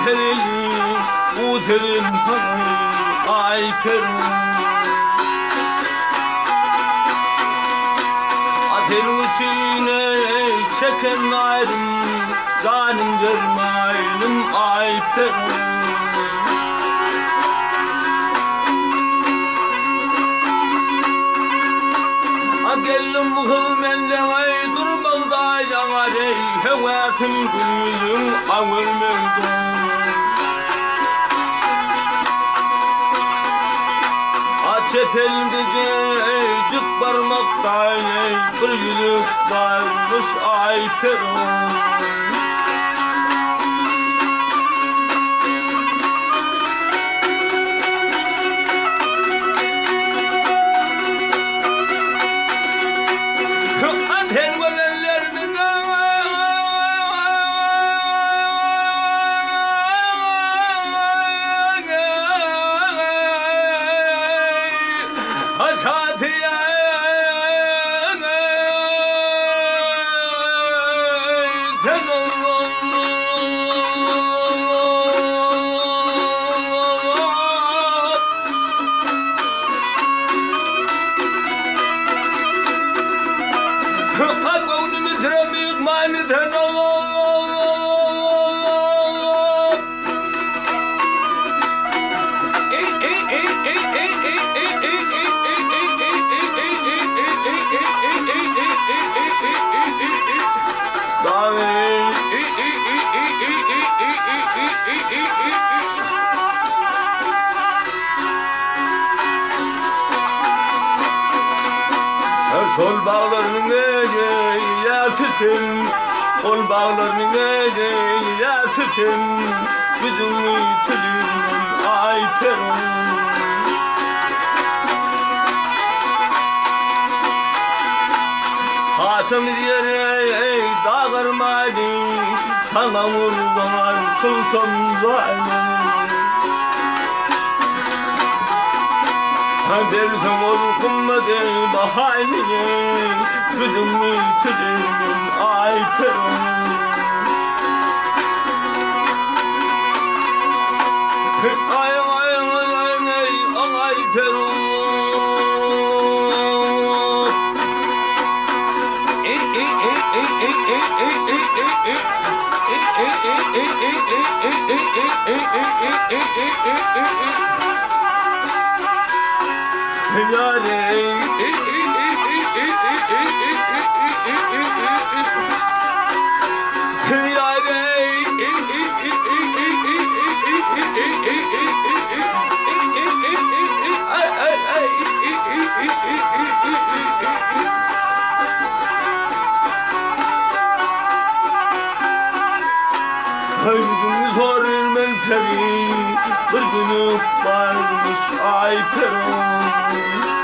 tereyi uterin ay peru atel uçine çeken ayrım canım görmeyelim ay peru gelin muhul mendevay durmağda yanarey hevetim gülüm ağırmıydı Açepel gececik parmakta bir yüzük varmış ay peru Sol bağlarının eceği yatıtın Kol bağlarının eceği yatıtın Yüzümü tülümün ay perun Hatem yere dağırmadı Sana vurgan sultan zalim Derdim olkunmadı bahaniye Yüzümü tülümün ay perun Ay ay ay ay ay perun Bir günü varmış ay perun